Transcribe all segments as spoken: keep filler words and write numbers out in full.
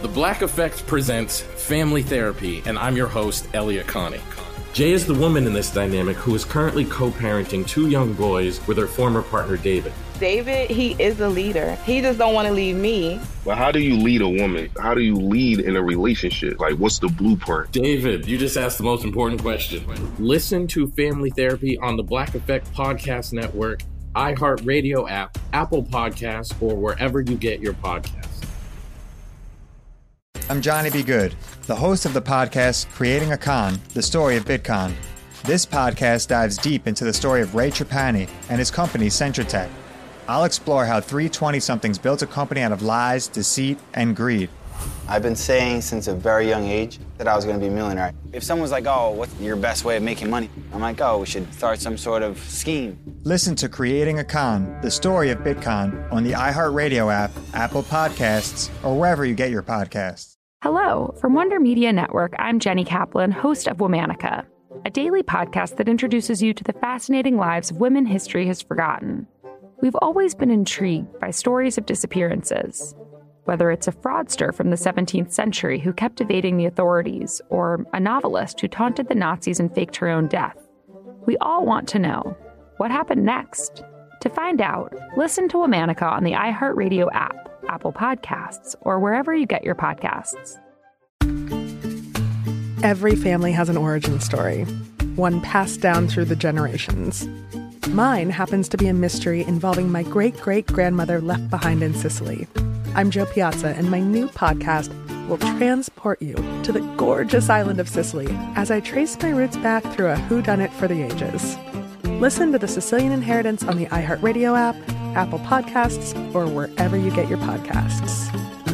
The Black Effect presents Family Therapy, and I'm your host, Elliot Connie. Jay is the woman in this dynamic who is currently co-parenting two young boys with her former partner, David. David, he is a leader. He just don't want to leave me. But how do you lead a woman? How do you lead in a relationship? Like, what's the blueprint? David, you just asked the most important question. Listen to Family Therapy on the Black Effect Podcast Network, iHeartRadio app, Apple Podcasts, or wherever you get your podcasts. I'm Johnny B. Good, the host of the podcast Creating a Con, the story of Bitcoin. This podcast dives deep into the story of Ray Trapani and his company, Centratech. I'll explore how three twenty-somethings built a company out of lies, deceit, and greed. I've been saying since a very young age that I was going to be a millionaire. If someone's like, oh, what's your best way of making money? I'm like, oh, we should start some sort of scheme. Listen to Creating a Con, the story of Bitcoin, on the iHeartRadio app, Apple Podcasts, or wherever you get your podcasts. Hello, from Wonder Media Network, I'm Jenny Kaplan, host of Womanica, a daily podcast that introduces you to the fascinating lives of women history has forgotten. We've always been intrigued by stories of disappearances, whether it's a fraudster from the seventeenth century who kept evading the authorities, or a novelist who taunted the Nazis and faked her own death. We all want to know, what happened next? To find out, listen to Womanica on the iHeartRadio app, Apple Podcasts, or wherever you get your podcasts. Every family has an origin story, one passed down through the generations. Mine happens to be a mystery involving my great-great-grandmother left behind in Sicily. I'm Jo Piazza, and my new podcast will transport you to the gorgeous island of Sicily as I trace my roots back through a whodunit for the ages. Listen to The Sicilian Inheritance on the iHeartRadio app, Apple Podcasts, or wherever you get your podcasts.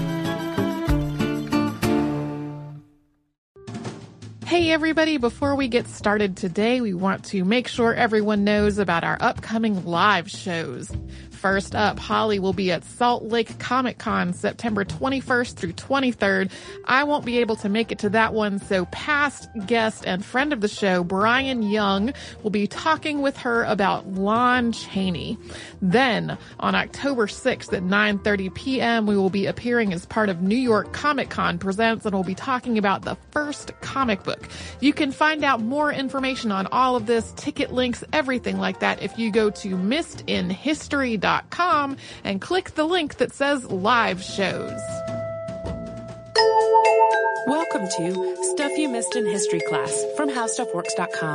Hey everybody, before we get started today, we want to make sure everyone knows about our upcoming live shows. First up, Holly will be at Salt Lake Comic Con September twenty-first through twenty-third. I won't be able to make it to that one, so past guest and friend of the show, Brian Young, will be talking with her about Lon Chaney. Then, on October sixth at nine thirty p.m., we will be appearing as part of New York Comic Con Presents, and we'll be talking about the first comic book. You can find out more information on all of this, ticket links, everything like that, if you go to missed in history dot com and click the link that says live shows. Welcome to Stuff You Missed in History Class from how stuff works dot com.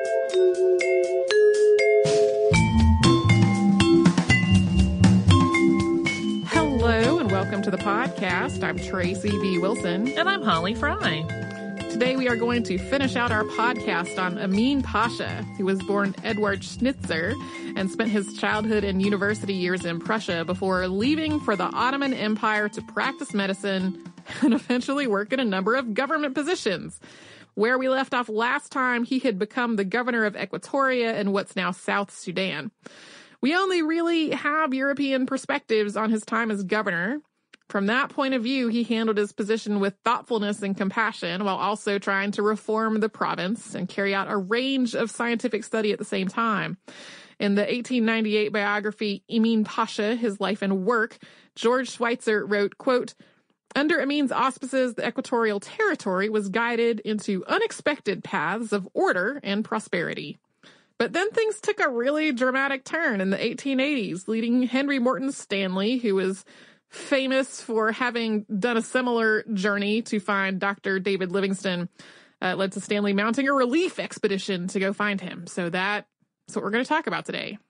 Hello and welcome to the podcast. I'm Tracy V. Wilson. And I'm Holly Fry. Today we are going to finish out our podcast on Emin Pasha, who was born Eduard Schnitzer and spent his childhood and university years in Prussia before leaving for the Ottoman Empire to practice medicine and eventually work in a number of government positions. Where we left off last time, he had become the governor of Equatoria in what's now South Sudan. We only really have European perspectives on his time as governor. From that point of view, he handled his position with thoughtfulness and compassion while also trying to reform the province and carry out a range of scientific study at the same time. In the eighteen ninety-eight biography, Emin Pasha, His Life and Work, George Schweitzer wrote, quote, "Under Emin's auspices, the Equatorial Territory was guided into unexpected paths of order and prosperity. But then things took a really dramatic turn in the eighteen eighties, leading Henry Morton Stanley, who was famous for having done a similar journey to find Doctor David Livingstone, uh, led to Stanley mounting a relief expedition to go find him. So that, that's what we're going to talk about today."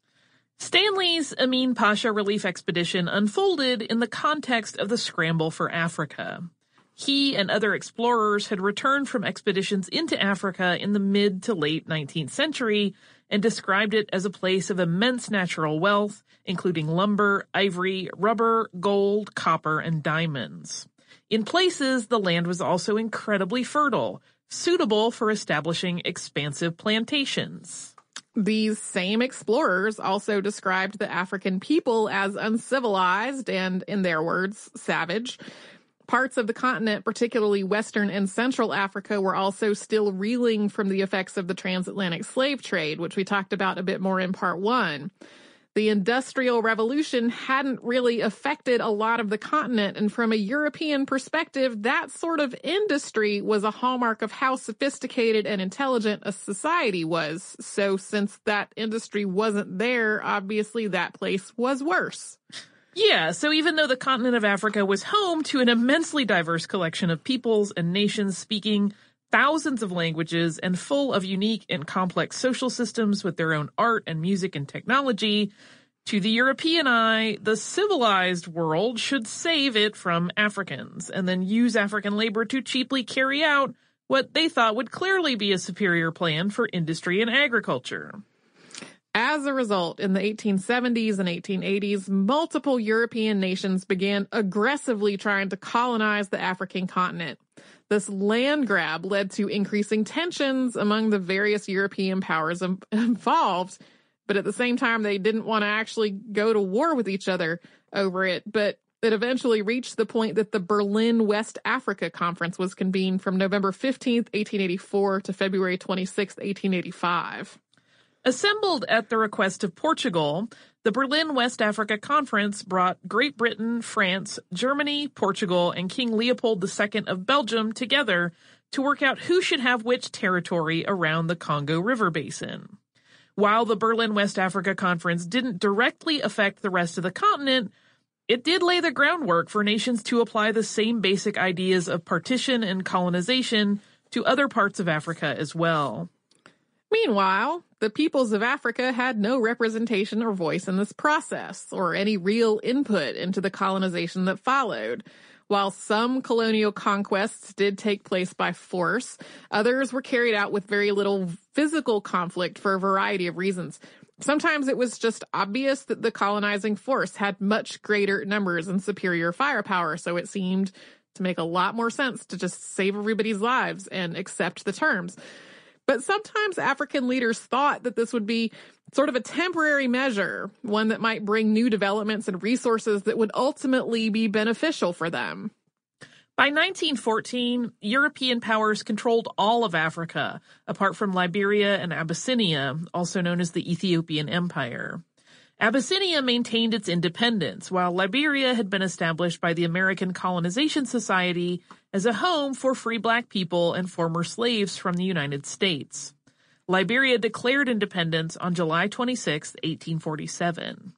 Stanley's Emin Pasha relief expedition unfolded in the context of the scramble for Africa. He and other explorers had returned from expeditions into Africa in the mid to late nineteenth century and described it as a place of immense natural wealth, including lumber, ivory, rubber, gold, copper, and diamonds. In places, the land was also incredibly fertile, suitable for establishing expansive plantations. These same explorers also described the African people as uncivilized and, in their words, savage. Parts of the continent, particularly Western and Central Africa, were also still reeling from the effects of the transatlantic slave trade, which we talked about a bit more in part one. The Industrial Revolution hadn't really affected a lot of the continent, and from a European perspective, that sort of industry was a hallmark of how sophisticated and intelligent a society was. So since that industry wasn't there, obviously that place was worse. Yeah, so even though the continent of Africa was home to an immensely diverse collection of peoples and nations speaking thousands of languages and full of unique and complex social systems with their own art and music and technology, to the European eye, the civilized world should save it from Africans and then use African labor to cheaply carry out what they thought would clearly be a superior plan for industry and agriculture. As a result, in the eighteen seventies and eighteen eighties, multiple European nations began aggressively trying to colonize the African continent. This land grab led to increasing tensions among the various European powers involved, but at the same time, they didn't want to actually go to war with each other over it. But it eventually reached the point that the Berlin West Africa Conference was convened from November fifteenth, eighteen eighty-four to February twenty-sixth, eighteen eighty-five. Assembled at the request of Portugal, the Berlin West Africa Conference brought Great Britain, France, Germany, Portugal, and King Leopold the Second of Belgium together to work out who should have which territory around the Congo River Basin. While the Berlin West Africa Conference didn't directly affect the rest of the continent, it did lay the groundwork for nations to apply the same basic ideas of partition and colonization to other parts of Africa as well. Meanwhile, the peoples of Africa had no representation or voice in this process, or any real input into the colonization that followed. While some colonial conquests did take place by force, others were carried out with very little physical conflict for a variety of reasons. Sometimes it was just obvious that the colonizing force had much greater numbers and superior firepower, so it seemed to make a lot more sense to just save everybody's lives and accept the terms. But sometimes African leaders thought that this would be sort of a temporary measure, one that might bring new developments and resources that would ultimately be beneficial for them. By nineteen fourteen, European powers controlled all of Africa, apart from Liberia and Abyssinia, also known as the Ethiopian Empire. Abyssinia maintained its independence, while Liberia had been established by the American Colonization Society as a home for free black people and former slaves from the United States. Liberia declared independence on July twenty-sixth, eighteen forty-seven.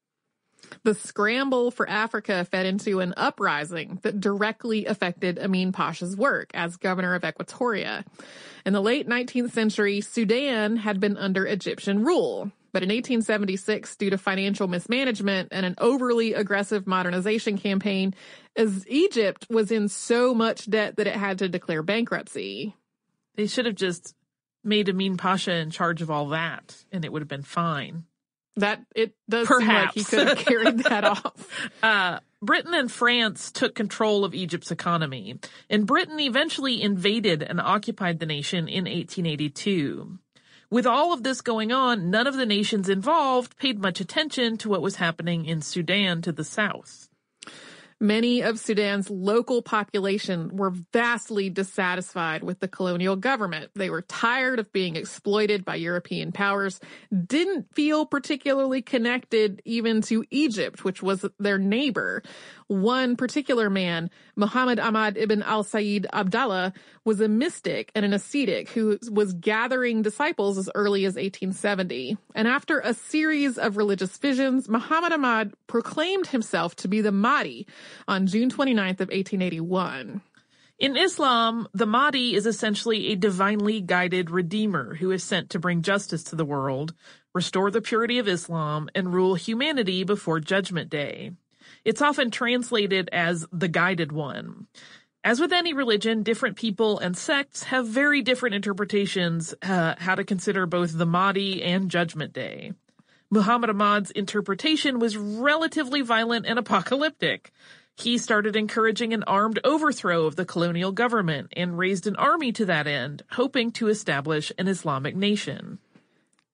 The scramble for Africa fed into an uprising that directly affected Amin Pasha's work as governor of Equatoria. In the late nineteenth century, Sudan had been under Egyptian rule. But in eighteen seventy-six, due to financial mismanagement and an overly aggressive modernization campaign, as Egypt was in so much debt that it had to declare bankruptcy. They should have just made Amin Pasha in charge of all that, and it would have been fine. That, it does Perhaps. seem like he could have carried that off. Uh, Britain and France took control of Egypt's economy, and Britain eventually invaded and occupied the nation in eighteen eighty-two. With all of this going on, none of the nations involved paid much attention to what was happening in Sudan to the south. Many of Sudan's local population were vastly dissatisfied with the colonial government. They were tired of being exploited by European powers, didn't feel particularly connected even to Egypt, which was their neighbor. One particular man, Muhammad Ahmad ibn al-Sayyid Abdallah, was a mystic and an ascetic who was gathering disciples as early as eighteen seventy. And after a series of religious visions, Muhammad Ahmad proclaimed himself to be the Mahdi on June twenty-ninth of eighteen eighty-one. In Islam, the Mahdi is essentially a divinely guided redeemer who is sent to bring justice to the world, restore the purity of Islam, and rule humanity before Judgment Day. It's often translated as the Guided One. As with any religion, different people and sects have very different interpretations uh, how to consider both the Mahdi and Judgment Day. Muhammad Ahmad's interpretation was relatively violent and apocalyptic. He started encouraging an armed overthrow of the colonial government and raised an army to that end, hoping to establish an Islamic nation.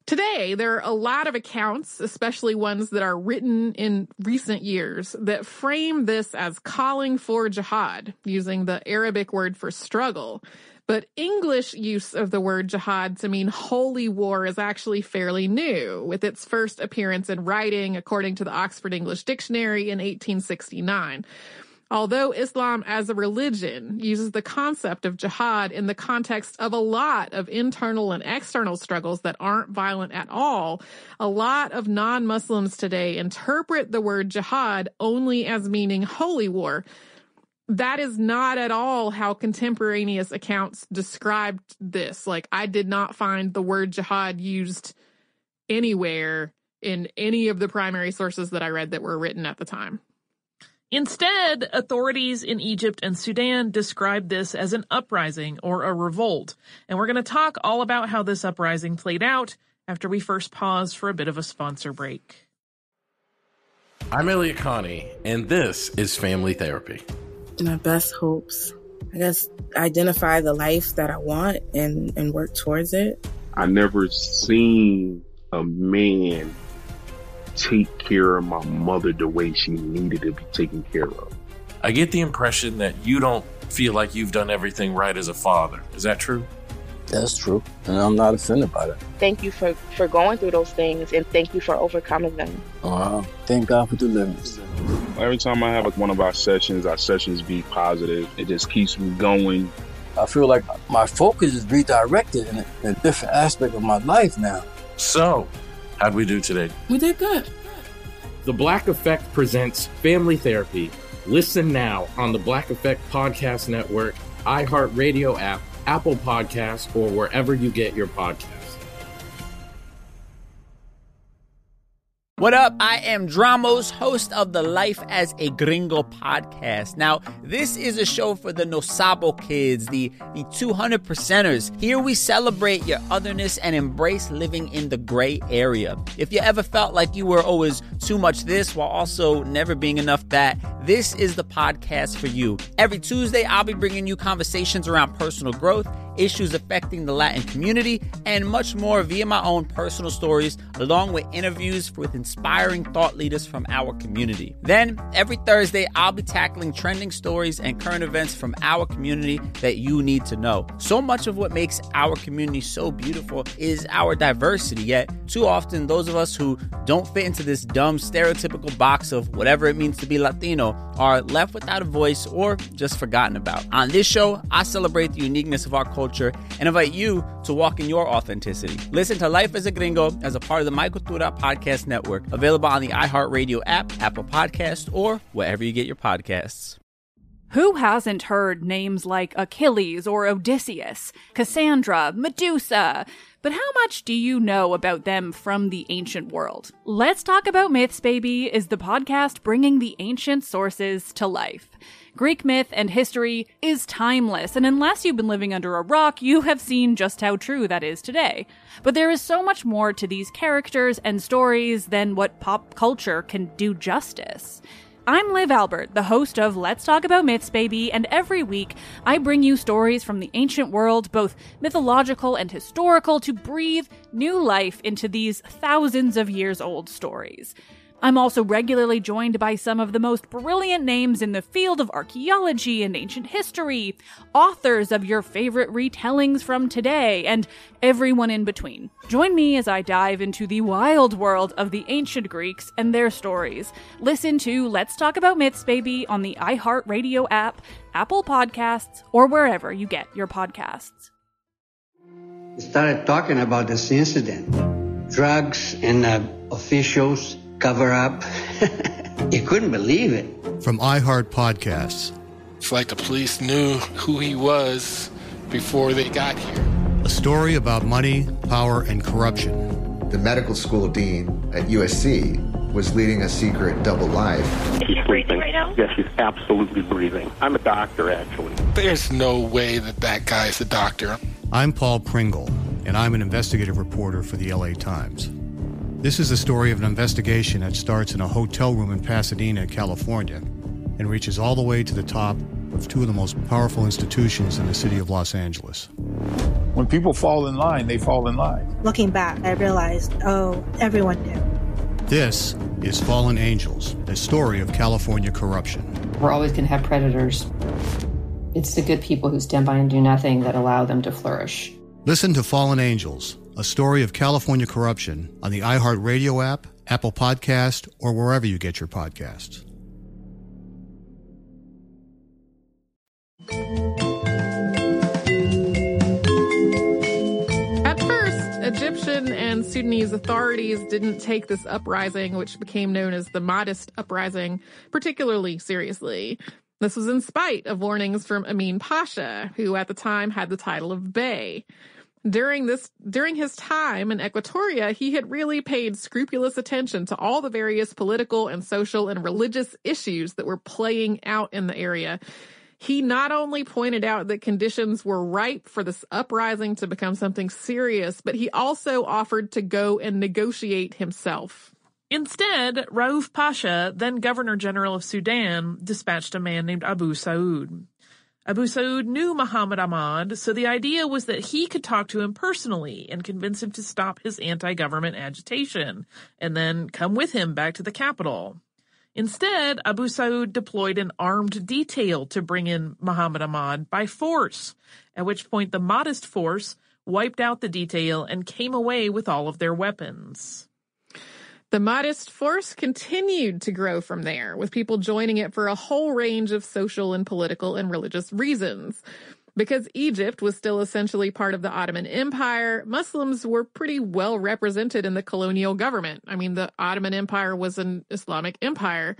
Today, there are a lot of accounts, especially ones that are written in recent years, that frame this as calling for jihad, using the Arabic word for struggle. But English use of the word jihad to mean holy war is actually fairly new, with its first appearance in writing, according to the Oxford English Dictionary, in eighteen sixty-nine. Although Islam as a religion uses the concept of jihad in the context of a lot of internal and external struggles that aren't violent at all, a lot of non-Muslims today interpret the word jihad only as meaning holy war. That is not at all how contemporaneous accounts described this. Like, I did not find the word jihad used anywhere in any of the primary sources that I read that were written at the time. Instead, authorities in Egypt and Sudan described this as an uprising or a revolt, and we're going to talk all about how this uprising played out after we first pause for a bit of a sponsor break. I'm Elliot Connie, and this is Family Therapy. My best hopes, I guess, identify the life that I want and, and work towards it. I never seen a man take care of my mother the way she needed to be taken care of. I get the impression that you don't feel like you've done everything right as a father. Is that true? That's true, and I'm not offended by that. Thank you for, for going through those things, and thank you for overcoming them. Wow. Thank God for deliverance. Every time I have like one of our sessions, our sessions be positive. It just keeps me going. I feel like my focus is redirected in a, in a different aspect of my life now. So, how'd we do today? We did good. The Black Effect presents Family Therapy. Listen now on the Black Effect Podcast Network, iHeartRadio app, Apple Podcasts, or wherever you get your podcasts. What up? I am Dramos, host of the Life as a Gringo podcast. Now, this is a show for the No Sabo kids, the, the two hundred percenters. Here we celebrate your otherness and embrace living in the gray area. If you ever felt like you were always too much this while also never being enough that, this is the podcast for you. Every Tuesday, I'll be bringing you conversations around personal growth, issues affecting the Latin community, and much more via my own personal stories, along with interviews with inspiring thought leaders from our community. Then, every Thursday, I'll be tackling trending stories and current events from our community that you need to know. So much of what makes our community so beautiful is our diversity, yet too often those of us who don't fit into this dumb stereotypical box of whatever it means to be Latino are left without a voice or just forgotten about. On this show, I celebrate the uniqueness of our culture and invite you to walk in your authenticity. Listen to Life as a Gringo as a part of the My Cultura Podcast Network, available on the iHeartRadio app, Apple Podcasts, or wherever you get your podcasts. Who hasn't heard names like Achilles or Odysseus, Cassandra, Medusa? But how much do you know about them from the ancient world? Let's Talk About Myths, Baby is the podcast bringing the ancient sources to life. Greek myth and history is timeless, and unless you've been living under a rock, you have seen just how true that is today. But there is so much more to these characters and stories than what pop culture can do justice. I'm Liv Albert, the host of Let's Talk About Myths, Baby, and every week I bring you stories from the ancient world, both mythological and historical, to breathe new life into these thousands of years old stories. I'm also regularly joined by some of the most brilliant names in the field of archaeology and ancient history, authors of your favorite retellings from today, and everyone in between. Join me as I dive into the wild world of the ancient Greeks and their stories. Listen to Let's Talk About Myths, Baby on the iHeartRadio app, Apple Podcasts, or wherever you get your podcasts. We started talking about this incident. Drugs and uh, officials cover up. You couldn't believe it. From iHeart Podcasts. It's like the police knew who he was before they got here. A story about money, power, and corruption. The medical school dean at U S C was leading a secret double life. Is she breathing right now? Yes, she's absolutely breathing. I'm a doctor, actually. There's no way that that guy's a doctor. I'm Paul Pringle, and I'm an investigative reporter for the L A Times. This is the story of an investigation that starts in a hotel room in Pasadena, California, and reaches all the way to the top of two of the most powerful institutions in the city of Los Angeles. When people fall in line, they fall in line. Looking back, I realized, oh, everyone knew. This is Fallen Angels, a story of California corruption. We're always going to have predators. It's the good people who stand by and do nothing that allow them to flourish. Listen to Fallen Angels, a story of California corruption on the iHeartRadio app, Apple Podcast, or wherever you get your podcasts. At first, Egyptian and Sudanese authorities didn't take this uprising, which became known as the Mahdist Uprising, particularly seriously. This was in spite of warnings from Amin Pasha, who at the time had the title of Bey. During this, during his time in Equatoria, he had really paid scrupulous attention to all the various political and social and religious issues that were playing out in the area. He not only pointed out that conditions were ripe for this uprising to become something serious, but he also offered to go and negotiate himself. Instead, Rauf Pasha, then Governor General of Sudan, dispatched a man named Abu Saud. Abu Saud knew Muhammad Ahmad, so the idea was that he could talk to him personally and convince him to stop his anti-government agitation, and then come with him back to the capital. Instead, Abu Saud deployed an armed detail to bring in Muhammad Ahmad by force, at which point the Mahdist force wiped out the detail and came away with all of their weapons. The Mahdist force continued to grow from there, with people joining it for a whole range of social and political and religious reasons. Because Egypt was still essentially part of the Ottoman Empire, Muslims were pretty well represented in the colonial government. I mean, the Ottoman Empire was an Islamic empire,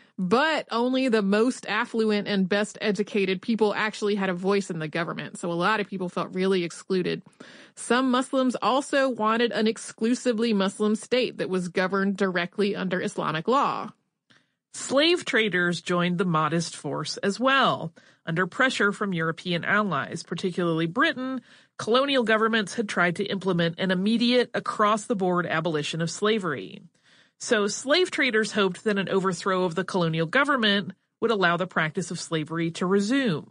but only the most affluent and best educated people actually had a voice in the government. So a lot of people felt really excluded. Some Muslims also wanted an exclusively Muslim state that was governed directly under Islamic law. Slave traders joined the Mahdist force as well. Under pressure from European allies, particularly Britain, colonial governments had tried to implement an immediate, across-the-board abolition of slavery. So slave traders hoped that an overthrow of the colonial government would allow the practice of slavery to resume.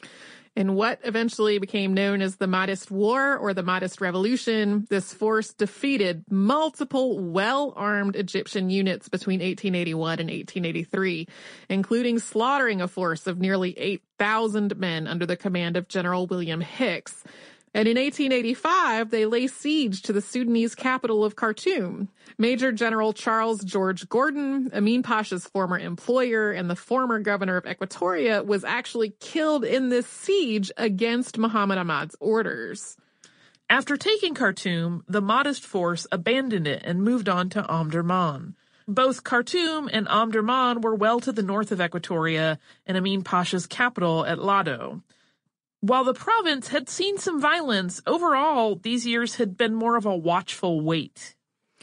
In what eventually became known as the Mahdist War or the Mahdist Revolution, this force defeated multiple well-armed Egyptian units between eighteen eighty-one and eighteen eighty-three, including slaughtering a force of nearly eight thousand men under the command of General William Hicks. And in eighteen eighty-five, they lay siege to the Sudanese capital of Khartoum. Major General Charles George Gordon, Amin Pasha's former employer and the former governor of Equatoria, was actually killed in this siege against Muhammad Ahmad's orders. After taking Khartoum, the Mahdist force abandoned it and moved on to Omdurman. Both Khartoum and Omdurman were well to the north of Equatoria and Amin Pasha's capital at Lado. While the province had seen some violence, overall, these years had been more of a watchful wait.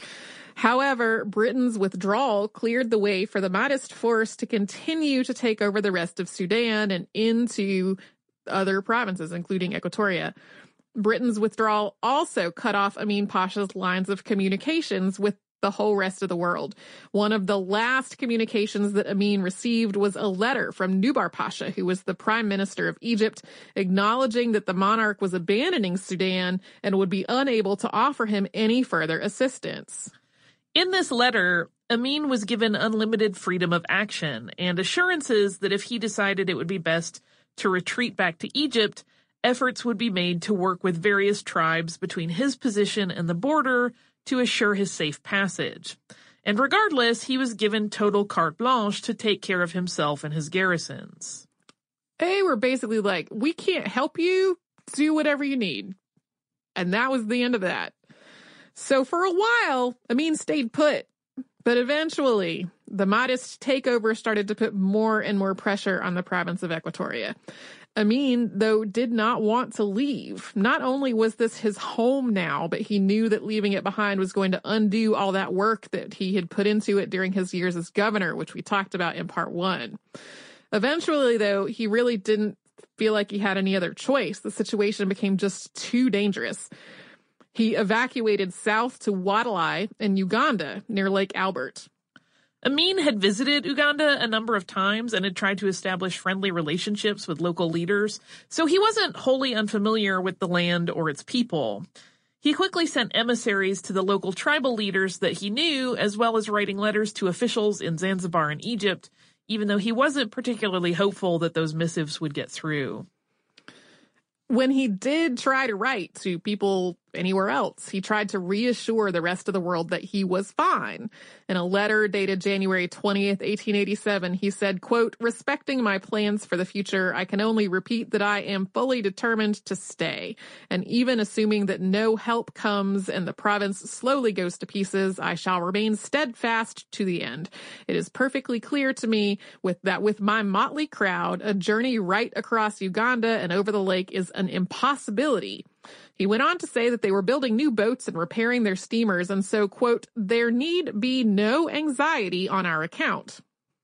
However, Britain's withdrawal cleared the way for the Mahdist force to continue to take over the rest of Sudan and into other provinces, including Equatoria. Britain's withdrawal also cut off Amin Pasha's lines of communications with the whole rest of the world. One of the last communications that Amin received was a letter from Nubar Pasha, who was the prime minister of Egypt, acknowledging that the monarch was abandoning Sudan and would be unable to offer him any further assistance. In this letter, Amin was given unlimited freedom of action and assurances that if he decided it would be best to retreat back to Egypt, efforts would be made to work with various tribes between his position and the border to assure his safe passage. And regardless, he was given total carte blanche to take care of himself and his garrisons. They were basically like, we can't help you, do whatever you need. And that was the end of that. So for a while, Amin stayed put. But eventually, the Mahdist takeover started to put more and more pressure on the province of Equatoria. Amin, though, did not want to leave. Not only was this his home now, but he knew that leaving it behind was going to undo all that work that he had put into it during his years as governor, which we talked about in part one. Eventually, though, he really didn't feel like he had any other choice. The situation became just too dangerous. He evacuated south to Wadalai in Uganda, near Lake Albert. Amin had visited Uganda a number of times and had tried to establish friendly relationships with local leaders, so he wasn't wholly unfamiliar with the land or its people. He quickly sent emissaries to the local tribal leaders that he knew, as well as writing letters to officials in Zanzibar and Egypt, even though he wasn't particularly hopeful that those missives would get through. When he did try to write to people anywhere else, he tried to reassure the rest of the world that he was fine. In a letter dated January twentieth, eighteen eighty-seven, he said, quote, "Respecting my plans for the future, I can only repeat that I am fully determined to stay. And even assuming that no help comes and the province slowly goes to pieces, I shall remain steadfast to the end. It is perfectly clear to me with that with my motley crowd, a journey right across Uganda and over the lake is an impossibility." He went on to say that they were building new boats and repairing their steamers, and so, quote, "there need be no anxiety on our account."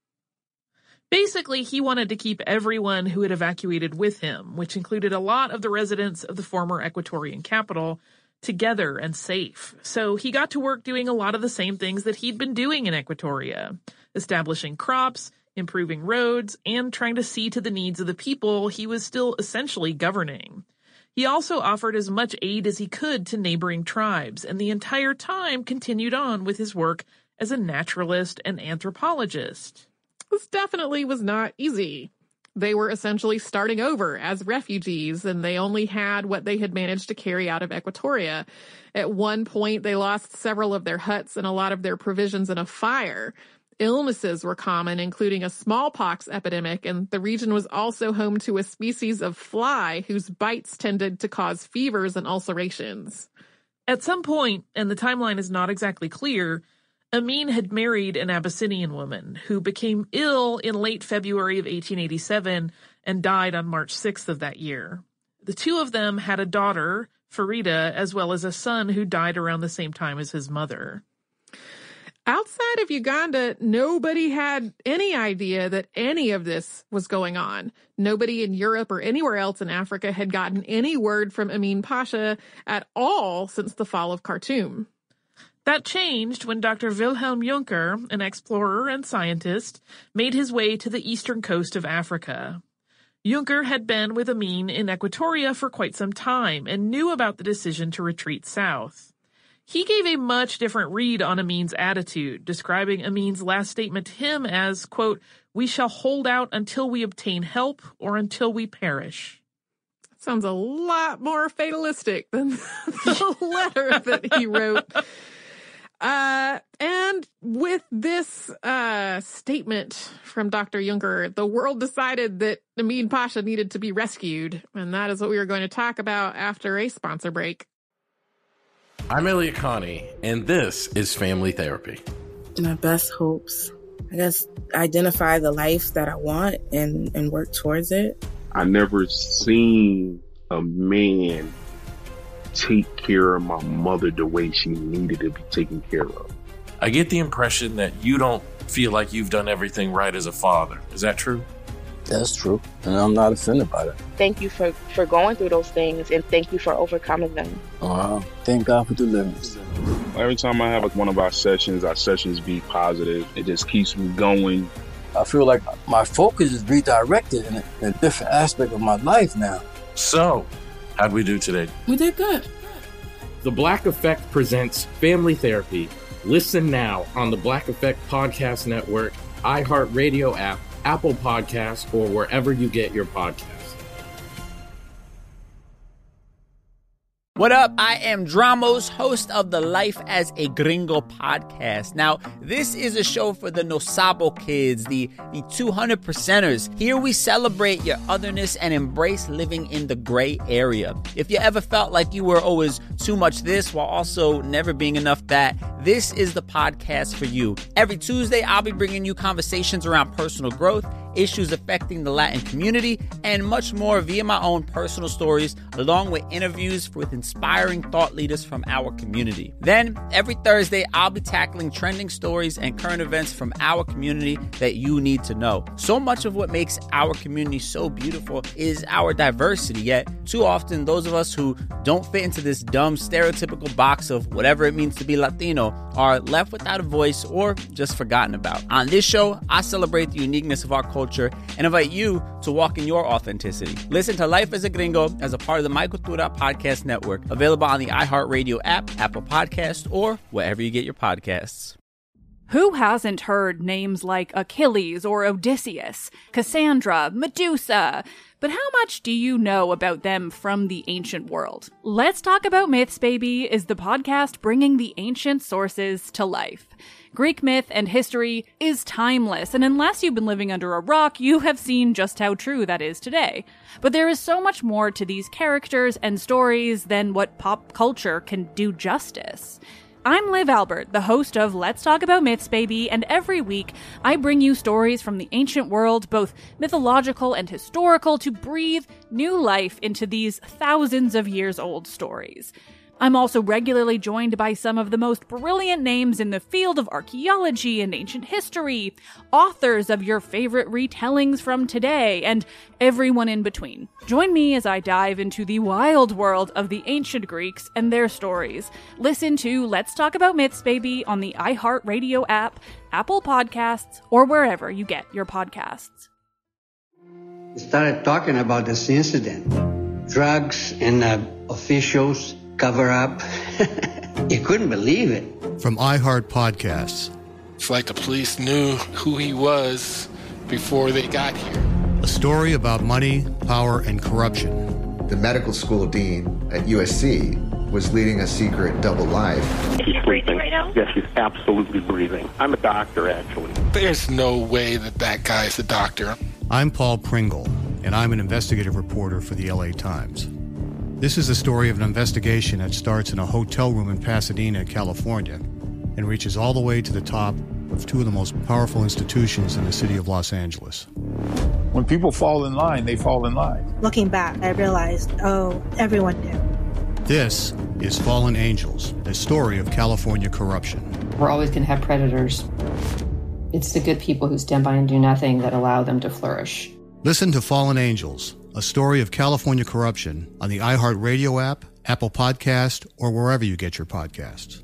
Basically, he wanted to keep everyone who had evacuated with him, which included a lot of the residents of the former Equatorian capital, together and safe. So he got to work doing a lot of the same things that he'd been doing in Equatoria, establishing crops, improving roads, and trying to see to the needs of the people he was still essentially governing. He also offered as much aid as he could to neighboring tribes, and the entire time continued on with his work as a naturalist and anthropologist. This definitely was not easy. They were essentially starting over as refugees, and they only had what they had managed to carry out of Equatoria. At one point, they lost several of their huts and a lot of their provisions in a fire. Illnesses were common, including a smallpox epidemic, and the region was also home to a species of fly whose bites tended to cause fevers and ulcerations. At some point, and the timeline is not exactly clear, Amin had married an Abyssinian woman who became ill in late February of eighteen eighty-seven and died on March sixth of that year. The two of them had a daughter, Farida, as well as a son who died around the same time as his mother. Outside of Uganda, nobody had any idea that any of this was going on. Nobody in Europe or anywhere else in Africa had gotten any word from Amin Pasha at all since the fall of Khartoum. That changed when Doctor Wilhelm Juncker, an explorer and scientist, made his way to the eastern coast of Africa. Juncker had been with Amin in Equatoria for quite some time and knew about the decision to retreat south. He gave a much different read on Amin's attitude, describing Amin's last statement to him as, quote, "We shall hold out until we obtain help or until we perish." Sounds a lot more fatalistic than the letter that he wrote. Uh, and with this uh, statement from Doctor Juncker, the world decided that Amin Pasha needed to be rescued, and that is what we are going to talk about after a sponsor break. I'm Elliot Connie, and this is Family Therapy. My best hopes, I guess, identify the life that I want and, and work towards it. I never seen a man take care of my mother the way she needed to be taken care of. I get the impression that you don't feel like you've done everything right as a father. Is that true? That's true, and I'm not offended by that. Thank you for, for going through those things, and thank you for overcoming them. Wow. Thank God for deliverance. Every time I have like one of our sessions, our sessions be positive. It just keeps me going. I feel like my focus is redirected in a, in a different aspect of my life now. So, how'd we do today? We did good. The Black Effect presents Family Therapy. Listen now on the Black Effect Podcast Network, iHeartRadio app, Apple Podcasts, or wherever you get your podcasts. What up? I am Dramos, host of the Life as a Gringo podcast. Now, this is a show for the No Sabo kids, the, the two hundred percenters. Here we celebrate your otherness and embrace living in the gray area. If you ever felt like you were always too much this while also never being enough that, this is the podcast for you. Every Tuesday, I'll be bringing you conversations around personal growth, issues affecting the Latin community, and much more via my own personal stories, along with interviews with inspiring thought leaders from our community. Then, every Thursday, I'll be tackling trending stories and current events from our community that you need to know. So much of what makes our community so beautiful is our diversity, yet too often those of us who don't fit into this dumb stereotypical box of whatever it means to be Latino are left without a voice or just forgotten about. On this show, I celebrate the uniqueness of our culture and invite you to walk in your authenticity. Listen to Life as a Gringo as a part of the My Cultura podcast network, available on the iHeartRadio app, Apple Podcasts, or wherever you get your podcasts. Who hasn't heard names like Achilles or Odysseus, Cassandra, Medusa? But how much do you know about them from the ancient world? Let's Talk About Myths, Baby is the podcast bringing the ancient sources to life. Greek myth and history is timeless, and unless you've been living under a rock, you have seen just how true that is today. But there is so much more to these characters and stories than what pop culture can do justice. I'm Liv Albert, the host of Let's Talk About Myths, Baby, and every week I bring you stories from the ancient world, both mythological and historical, to breathe new life into these thousands of years old stories. I'm also regularly joined by some of the most brilliant names in the field of archaeology and ancient history, authors of your favorite retellings from today, and everyone in between. Join me as I dive into the wild world of the ancient Greeks and their stories. Listen to Let's Talk About Myths, Baby on the iHeartRadio app, Apple Podcasts, or wherever you get your podcasts. We started talking about this incident. Drugs and uh, officials cover up. You couldn't believe it. From iHeart Podcasts. It's like the police knew who he was before they got here. A story about money, power, and corruption. The medical school dean at U S C was leading a secret double life. She's breathing right now? Yes, she's absolutely breathing. I'm a doctor, actually. There's no way that that guy's a doctor. I'm Paul Pringle, and I'm an investigative reporter for the L A Times. This is the story of an investigation that starts in a hotel room in Pasadena, California, and reaches all the way to the top of two of the most powerful institutions in the city of Los Angeles. When people fall in line, they fall in line. Looking back, I realized, oh, everyone knew. This is Fallen Angels, a story of California corruption. We're always going to have predators. It's the good people who stand by and do nothing that allow them to flourish. Listen to Fallen Angels, a story of California corruption on the iHeartRadio app, Apple Podcast, or wherever you get your podcasts.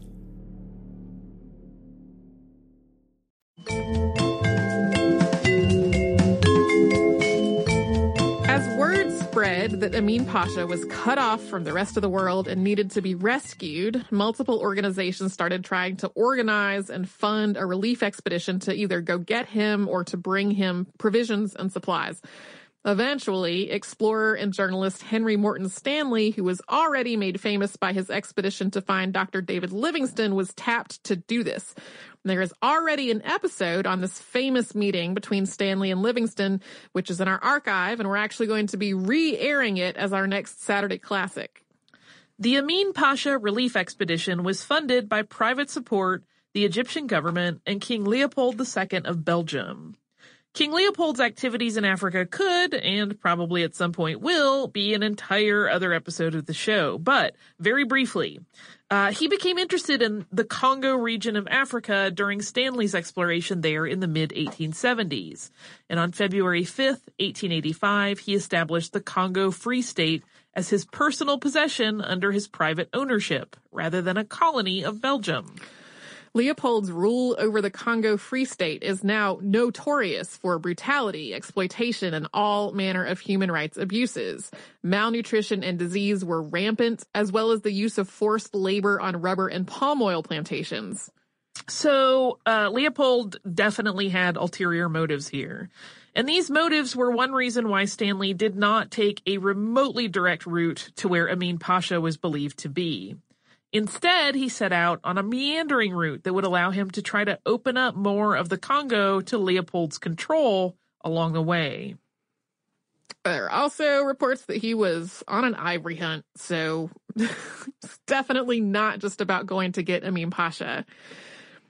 As word spread that Amin Pasha was cut off from the rest of the world and needed to be rescued, multiple organizations started trying to organize and fund a relief expedition to either go get him or to bring him provisions and supplies. Eventually, explorer and journalist Henry Morton Stanley, who was already made famous by his expedition to find Doctor David Livingstone, was tapped to do this. There is already an episode on this famous meeting between Stanley and Livingstone, which is in our archive, and we're actually going to be re-airing it as our next Saturday classic. The Amin Pasha relief expedition was funded by private support, the Egyptian government, and King Leopold the Second of Belgium. King Leopold's activities in Africa could, and probably at some point will, be an entire other episode of the show. But, very briefly, uh, he became interested in the Congo region of Africa during Stanley's exploration there in the mid eighteen seventies. And on February fifth, eighteen eighty-five, he established the Congo Free State as his personal possession under his private ownership, rather than a colony of Belgium. Leopold's rule over the Congo Free State is now notorious for brutality, exploitation, and all manner of human rights abuses. Malnutrition and disease were rampant, as well as the use of forced labor on rubber and palm oil plantations. So, uh, Leopold definitely had ulterior motives here. And these motives were one reason why Stanley did not take a remotely direct route to where Amin Pasha was believed to be. Instead, he set out on a meandering route that would allow him to try to open up more of the Congo to Leopold's control along the way. There are also reports that he was on an ivory hunt, so it's definitely not just about going to get Amin Pasha.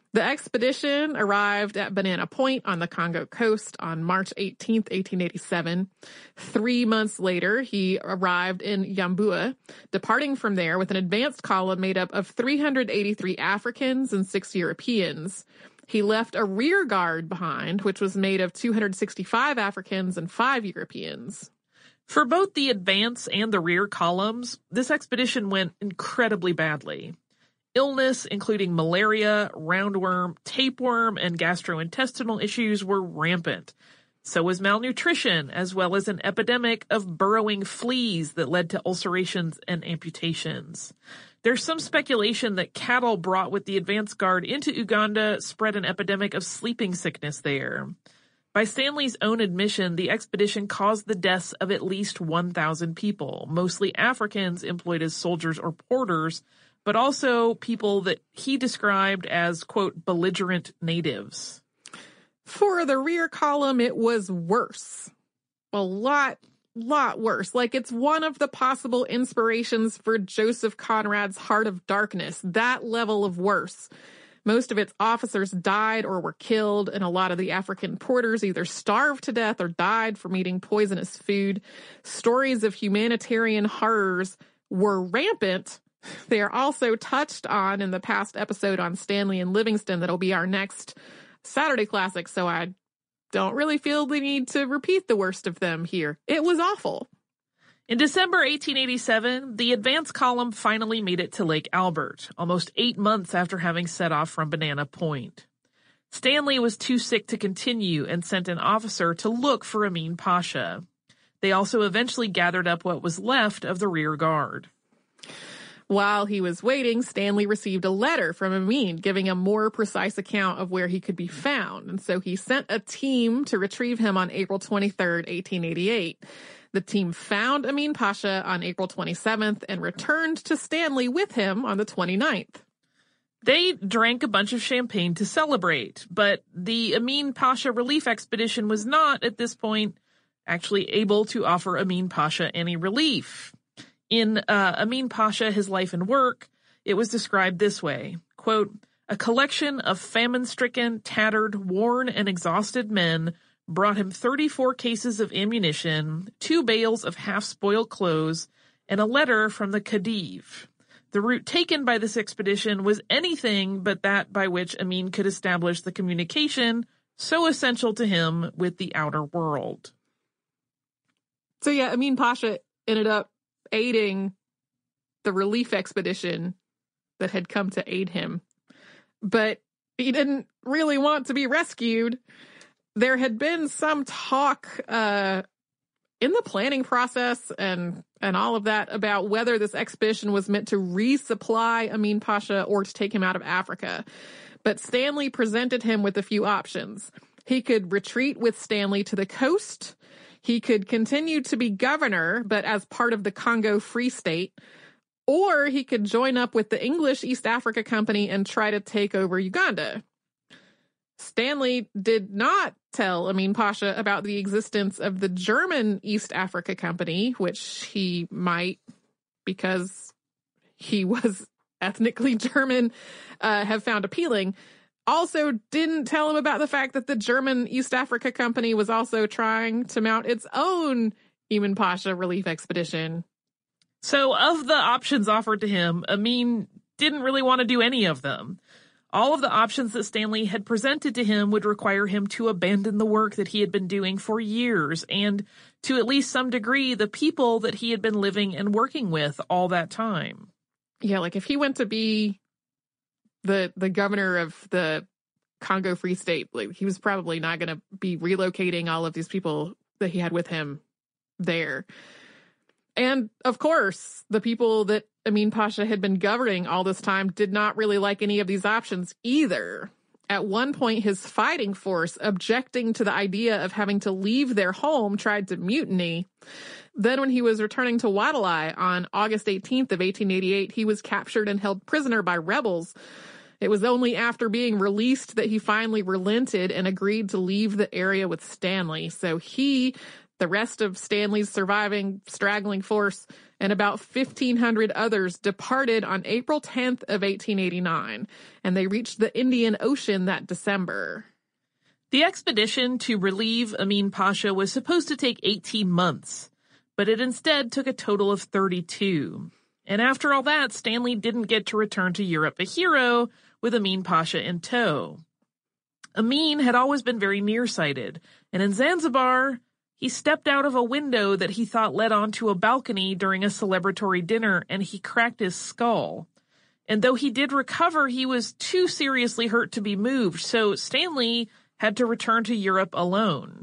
The expedition arrived at Banana Point on the Congo coast on March eighteenth, eighteen eighty-seven. Three months later, he arrived in Yambua, departing from there with an advanced column made up of three hundred eighty-three Africans and six Europeans. He left a rear guard behind, which was made of two hundred sixty-five Africans and five Europeans. For both the advance and the rear columns, this expedition went incredibly badly. Illness, including malaria, roundworm, tapeworm, and gastrointestinal issues were rampant. So was malnutrition, as well as an epidemic of burrowing fleas that led to ulcerations and amputations. There's some speculation that cattle brought with the advance guard into Uganda spread an epidemic of sleeping sickness there. By Stanley's own admission, the expedition caused the deaths of at least one thousand people, mostly Africans employed as soldiers or porters, but also people that he described as, quote, belligerent natives. For the rear column, it was worse. A lot, lot worse. Like, it's one of the possible inspirations for Joseph Conrad's Heart of Darkness, that level of worse. Most of its officers died or were killed, and a lot of the African porters either starved to death or died from eating poisonous food. Stories of humanitarian horrors were rampant. They are also touched on in the past episode on Stanley and Livingston that'll be our next Saturday Classic, so I don't really feel the need to repeat the worst of them here. It was awful. In December eighteen eighty-seven, the advance column finally made it to Lake Albert, almost eight months after having set off from Banana Point. Stanley was too sick to continue and sent an officer to look for Amin Pasha. They also eventually gathered up what was left of the rear guard. While he was waiting, Stanley received a letter from Amin giving a more precise account of where he could be found, and so he sent a team to retrieve him on April twenty-third, eighteen eighty-eight. The team found Amin Pasha on April twenty-seventh and returned to Stanley with him on the twenty-ninth. They drank a bunch of champagne to celebrate, but the Amin Pasha relief expedition was not, at this point, actually able to offer Amin Pasha any relief. In uh, Amin Pasha, His Life and Work, it was described this way, quote, a collection of famine-stricken, tattered, worn, and exhausted men brought him thirty-four cases of ammunition, two bales of half-spoiled clothes, and a letter from the Khedive. The route taken by this expedition was anything but that by which Amin could establish the communication so essential to him with the outer world. So yeah, Amin Pasha ended up aiding the relief expedition that had come to aid him. But he didn't really want to be rescued. There had been some talk uh, in the planning process and, and all of that about whether this expedition was meant to resupply Amin Pasha or to take him out of Africa. But Stanley presented him with a few options. He could retreat with Stanley to the coast. He could continue to be governor, but as part of the Congo Free State, or he could join up with the English East Africa Company and try to take over Uganda. Stanley did not tell Amin Pasha about the existence of the German East Africa Company, which he might, because he was ethnically German, uh, have found appealing. Also didn't tell him about the fact that the German East Africa Company was also trying to mount its own Amin Pasha relief expedition. So of the options offered to him, Amin didn't really want to do any of them. All of the options that Stanley had presented to him would require him to abandon the work that he had been doing for years and, to at least some degree, the people that he had been living and working with all that time. Yeah, like if he went to be the the governor of the Congo Free State, like he was probably not going to be relocating all of these people that he had with him there. And of course, the people that Amin Pasha had been governing all this time did not really like any of these options either. At one point, his fighting force, objecting to the idea of having to leave their home, tried to mutiny. Then when he was returning to Wadelai on August eighteenth of eighteen eighty-eight, he was captured and held prisoner by rebels. It was only after being released that he finally relented and agreed to leave the area with Stanley. So he The rest of Stanley's surviving straggling force and about fifteen hundred others departed on April tenth of eighteen eighty-nine, and they reached the Indian Ocean that December. The expedition to relieve Amin Pasha was supposed to take eighteen months, but it instead took a total of thirty-two. And after all that, Stanley didn't get to return to Europe a hero with Amin Pasha in tow. Amin had always been very nearsighted, and in Zanzibar, he stepped out of a window that he thought led onto a balcony during a celebratory dinner, and he cracked his skull. And though he did recover, he was too seriously hurt to be moved, so Stanley had to return to Europe alone.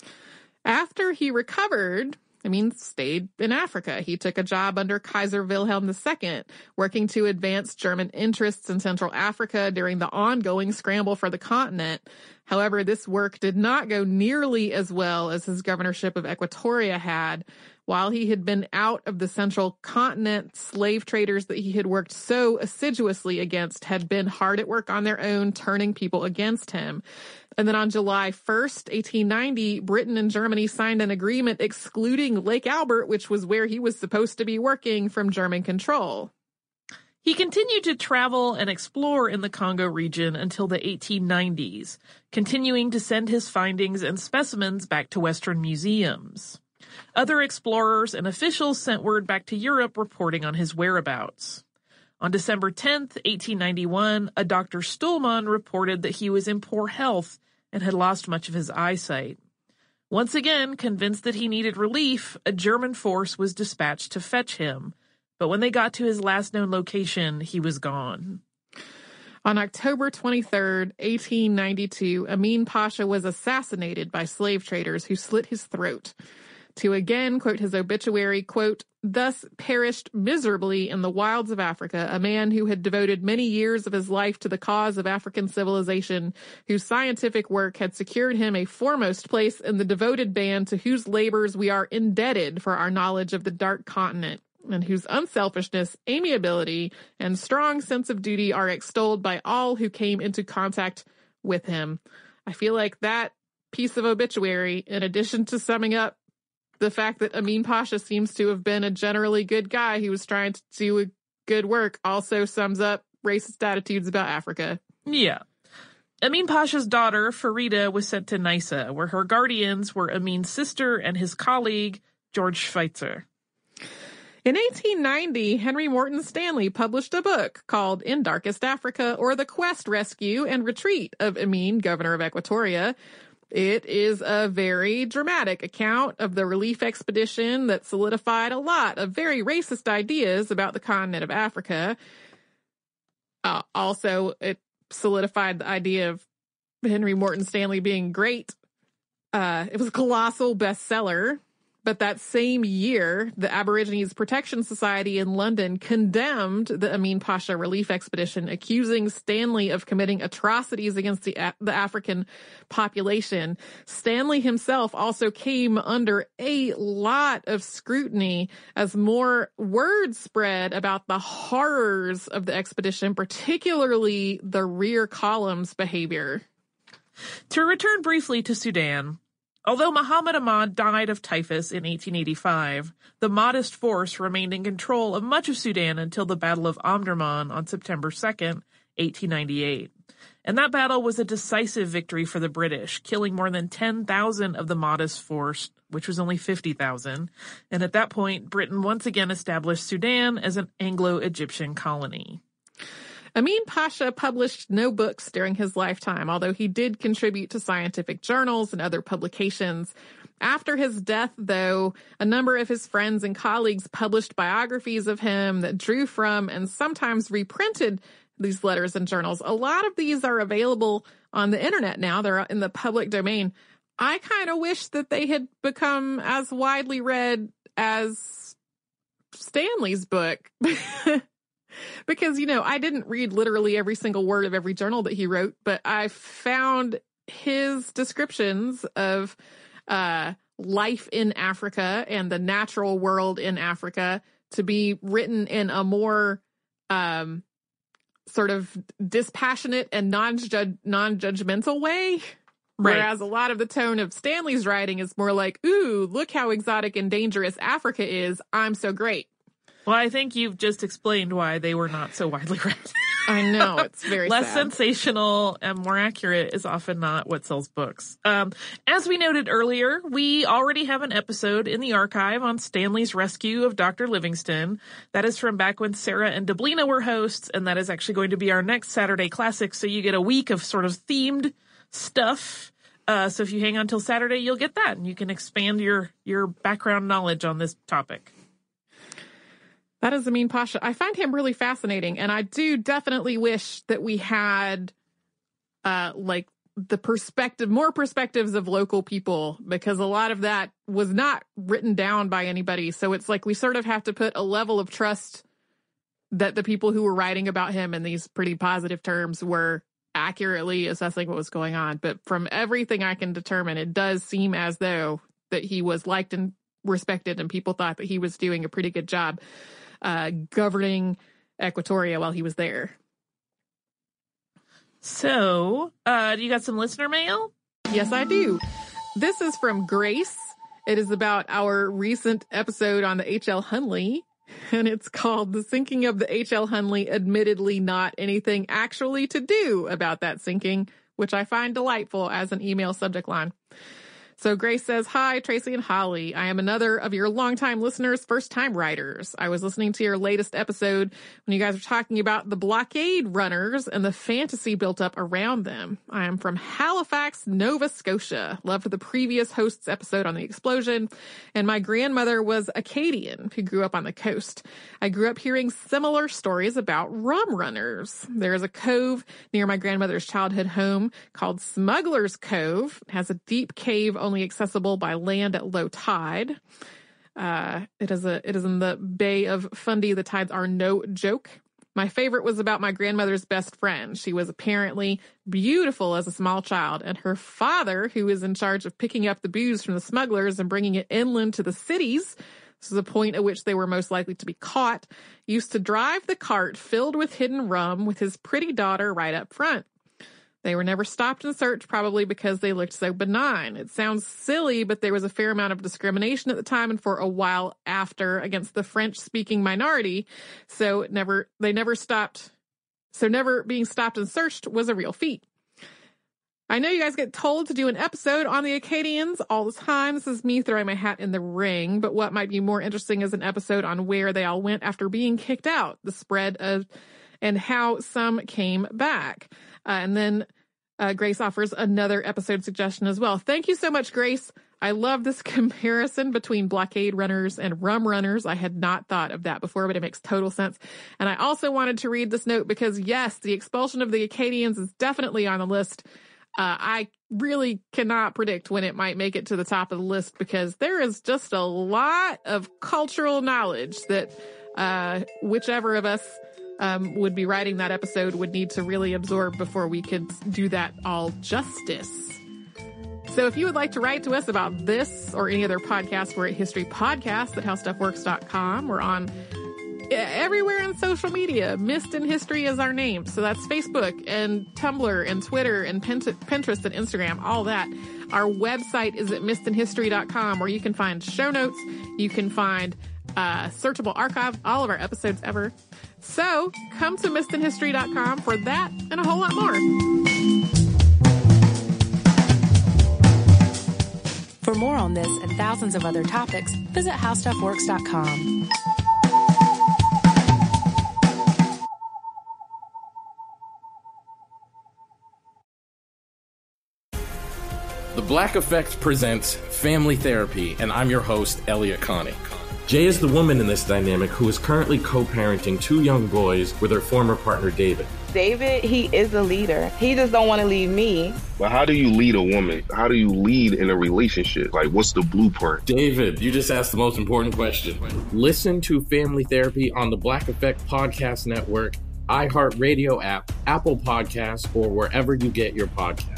After he recovered, Amin stayed in Africa. He took a job under Kaiser Wilhelm the Second, working to advance German interests in Central Africa during the ongoing scramble for the continent. However, this work did not go nearly as well as his governorship of Equatoria had. While he had been out of the central continent, slave traders that he had worked so assiduously against had been hard at work on their own, turning people against him. And then on July first, eighteen ninety, Britain and Germany signed an agreement excluding Lake Albert, which was where he was supposed to be working, from German control. He continued to travel and explore in the Congo region until the eighteen nineties, continuing to send his findings and specimens back to Western museums. Other explorers and officials sent word back to Europe reporting on his whereabouts. On December tenth, eighteen ninety-one, a Doctor Stuhlmann reported that he was in poor health and had lost much of his eyesight. Once again, convinced that he needed relief, a German force was dispatched to fetch him. But when they got to his last known location, he was gone. On October twenty-third, eighteen ninety-two, Amin Pasha was assassinated by slave traders who slit his throat. To again quote his obituary, quote, "Thus perished miserably in the wilds of Africa a man who had devoted many years of his life to the cause of African civilization, whose scientific work had secured him a foremost place in the devoted band to whose labors we are indebted for our knowledge of the dark continent, and whose unselfishness, amiability, and strong sense of duty are extolled by all who came into contact with him." I feel like that piece of obituary, in addition to summing up the fact that Amin Pasha seems to have been a generally good guy who was trying to do good work, also sums up racist attitudes about Africa. Yeah. Amin Pasha's daughter, Farida, was sent to Nyssa, where her guardians were Amin's sister and his colleague, George Schweitzer. In eighteen ninety, Henry Morton Stanley published a book called In Darkest Africa, or The Quest, Rescue, and Retreat of Amin, Governor of Equatoria. It is a very dramatic account of the relief expedition that solidified a lot of very racist ideas about the continent of Africa. Uh, also, it solidified the idea of Henry Morton Stanley being great. Uh, it was a colossal bestseller. But that same year, the Aborigines Protection Society in London condemned the Amin Pasha relief expedition, accusing Stanley of committing atrocities against the, the African population. Stanley himself also came under a lot of scrutiny as more word spread about the horrors of the expedition, particularly the rear column's behavior. To return briefly to Sudan, although Muhammad Ahmad died of typhus in eighteen eighty-five, the Mahdist force remained in control of much of Sudan until the Battle of Omdurman on September second, eighteen ninety-eight. And that battle was a decisive victory for the British, killing more than ten thousand of the Mahdist force, which was only fifty thousand. And at that point, Britain once again established Sudan as an Anglo-Egyptian colony. Amin Pasha published no books during his lifetime, although he did contribute to scientific journals and other publications. After his death, though, a number of his friends and colleagues published biographies of him that drew from and sometimes reprinted these letters and journals. A lot of these are available on the internet now. They're in the public domain. I kind of wish that they had become as widely read as Stanley's book. Because, you know, I didn't read literally every single word of every journal that he wrote, but I found his descriptions of uh, life in Africa and the natural world in Africa to be written in a more um, sort of dispassionate and non-judge, non-judgmental way. Right. Whereas a lot of the tone of Stanley's writing is more like, ooh, look how exotic and dangerous Africa is. I'm so great. Well, I think you've just explained why they were not so widely read. I know, it's very Less sad. sensational and more accurate is often not what sells books. Um, as we noted earlier, we already have an episode in the archive on Stanley's rescue of Doctor Livingston. That is from back when Sarah and Deblina were hosts, and that is actually going to be our next Saturday Classic, so you get a week of sort of themed stuff. Uh, so if you hang on till Saturday, you'll get that, and you can expand your, your background knowledge on this topic. That is Amin Pasha. I find him really fascinating, and I do definitely wish that we had, uh, like, the perspective, more perspectives of local people, because a lot of that was not written down by anybody. So it's like we sort of have to put a level of trust that the people who were writing about him in these pretty positive terms were accurately assessing what was going on. But from everything I can determine, it does seem as though that he was liked and respected, and people thought that he was doing a pretty good job Uh, governing Equatoria while he was there. So, uh, do you got some listener mail? Yes, I do. This is from Grace. It is about our recent episode on the H L Hunley, and it's called The Sinking of the H L Hunley, admittedly not anything actually to do about that sinking, which I find delightful as an email subject line. So Grace says, hi, Tracy and Holly. I am another of your longtime listeners, first-time writers. I was listening to your latest episode when you guys were talking about the blockade runners and the fantasy built up around them. I am from Halifax, Nova Scotia. Loved the previous host's episode on the explosion. And my grandmother was Acadian, who grew up on the coast. I grew up hearing similar stories about rum runners. There is a cove near my grandmother's childhood home called Smuggler's Cove. It has a deep cave only accessible by land at low tide. Uh, it is a it is in the Bay of Fundy. The tides are no joke. My favorite was about my grandmother's best friend. She was apparently beautiful as a small child, and her father, who was in charge of picking up the booze from the smugglers and bringing it inland to the cities, this is the point at which they were most likely to be caught, used to drive the cart filled with hidden rum with his pretty daughter right up front. They were never stopped and searched, probably because they looked so benign. It sounds silly, but there was a fair amount of discrimination at the time and for a while after against the French-speaking minority. So it never, they never stopped. So never being stopped and searched was a real feat. I know you guys get told to do an episode on the Acadians all the time. This is me throwing my hat in the ring. But what might be more interesting is an episode on where they all went after being kicked out, the spread of, and how some came back. Uh, and then uh, Grace offers another episode suggestion as well. Thank you so much, Grace. I love this comparison between blockade runners and rum runners. I had not thought of that before, but it makes total sense. And I also wanted to read this note because, yes, the expulsion of the Acadians is definitely on the list. Uh, I really cannot predict when it might make it to the top of the list because there is just a lot of cultural knowledge that uh, whichever of us Um, would be writing that episode would need to really absorb before we could do that all justice. So if you would like to write to us about this or any other podcast, we're at history podcast at how stuff works dot com. We're on everywhere in social media. Missed in History is our name. So that's Facebook and Tumblr and Twitter and Pinterest and Instagram, all that. Our website is at missed in history dot com, where you can find show notes. You can find uh, searchable archive, all of our episodes ever. So come to missed in history dot com for that and a whole lot more. For more on this and thousands of other topics, visit how stuff works dot com. The Black Effect presents Family Therapy, and I'm your host, Elliot Connie. Jay is the woman in this dynamic who is currently co-parenting two young boys with her former partner, David. David, he is a leader. He just don't want to leave me. But how do you lead a woman? How do you lead in a relationship? Like, what's the blueprint? David, you just asked the most important question. Listen to Family Therapy on the Black Effect Podcast Network, iHeartRadio app, Apple Podcasts, or wherever you get your podcasts.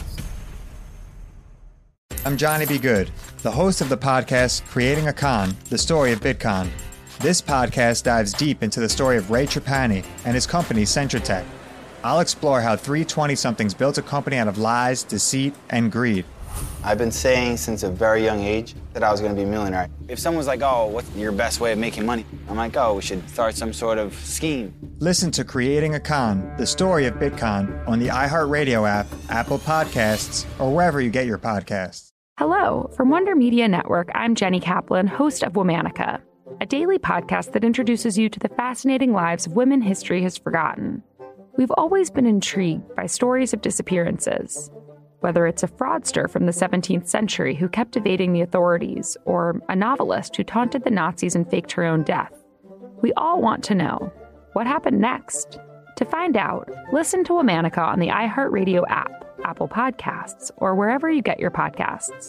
I'm Johnny B. Good, the host of the podcast Creating a Con, the story of Bitcoin. This podcast dives deep into the story of Ray Trapani and his company, Centratech. I'll explore how three twenty-somethings built a company out of lies, deceit, and greed. I've been saying since a very young age that I was going to be a millionaire. If someone's like, oh, what's your best way of making money? I'm like, oh, we should start some sort of scheme. Listen to Creating a Con, the story of Bitcon, on the iHeartRadio app, Apple Podcasts, or wherever you get your podcasts. Hello. From Wonder Media Network, I'm Jenny Kaplan, host of Womanica, a daily podcast that introduces you to the fascinating lives of women history has forgotten. We've always been intrigued by stories of disappearances. Whether it's a fraudster from the seventeenth century who kept evading the authorities, or a novelist who taunted the Nazis and faked her own death, we all want to know, what happened next? To find out, listen to Womanica on the iHeartRadio app, Apple Podcasts, or wherever you get your podcasts.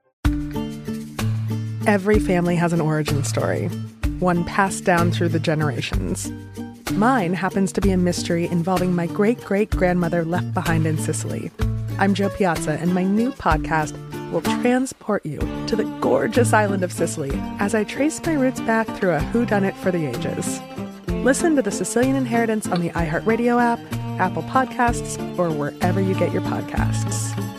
Every family has an origin story, one passed down through the generations. Mine happens to be a mystery involving my great-great-grandmother left behind in Sicily. I'm Jo Piazza, and my new podcast will transport you to the gorgeous island of Sicily as I trace my roots back through a whodunit for the ages. Listen to The Sicilian Inheritance on the iHeartRadio app, Apple Podcasts, or wherever you get your podcasts.